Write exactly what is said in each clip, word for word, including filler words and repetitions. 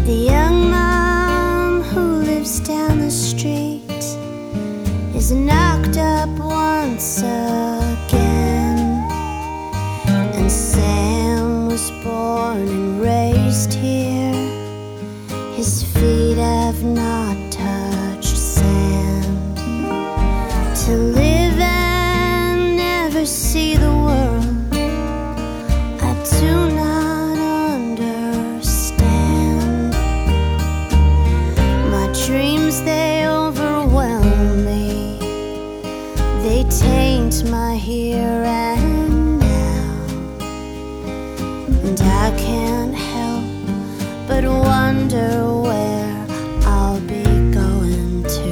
The young mom who lives down the street is knocked up once again, and Sam was born and raised here. His feet have not touched sand. To live and never see the world, I do not understand. My dreams, they overwhelm me. They taint my here and now, and I can't help but wonder where I'll be going to.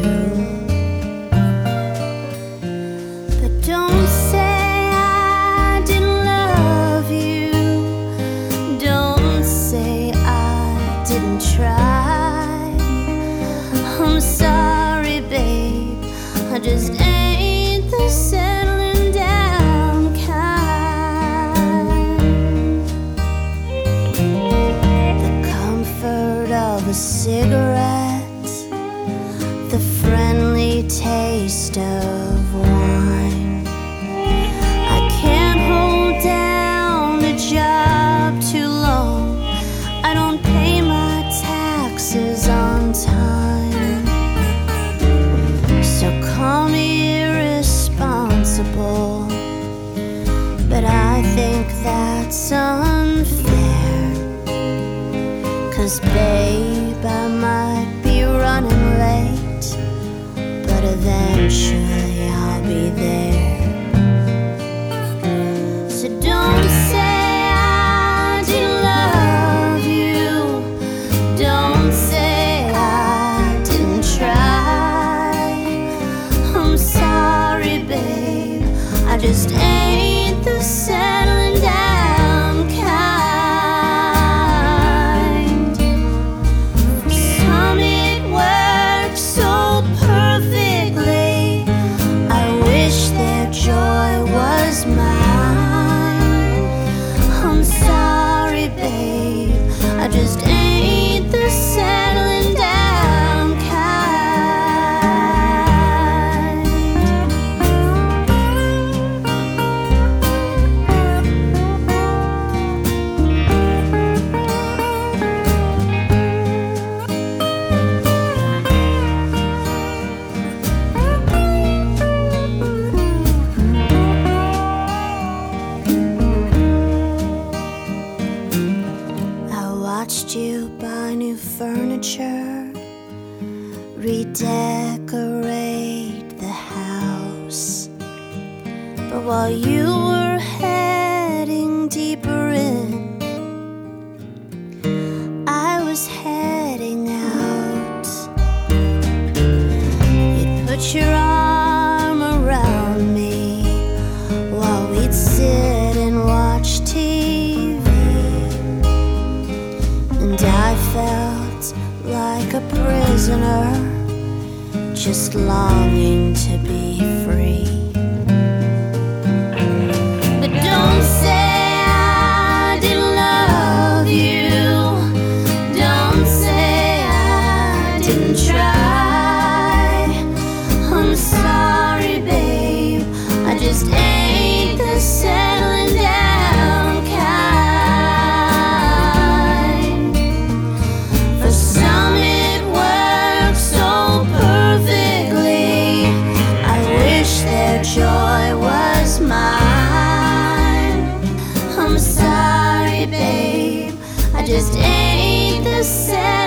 But don't say I didn't love you. Don't say I didn't try. I'm sorry, babe, I just ain't the settling down kind. The comfort of a cigarette, the friendly taste of wine. I can't hold down a job too long. I don't pay my taxes on time. So call me irresponsible, but I think that's unfair. 'Cause babe, I might be running late, but eventually I'll be there. So don't say I didn't love you. Don't say I didn't try. I'm sorry, babe, I just ain't the settling down kind. For some it works so perfectly. I wish their joy was mine. I'm sorry, babe, I just ain't the settling down kind. I watched you buy new furniture, redecorate the house. But while you were heading deeper in, I was heading out. You'd put your arm around me while we'd sit and watch T V, and I felt like a prisoner, just longing to be free. But don't say I didn't love you. Don't say I didn't try. I'm sorry, babe, I just ain't the settling down kind. For some it works so perfectly. I wish their joy was mine. I'm sorry, babe, I just ain't the same.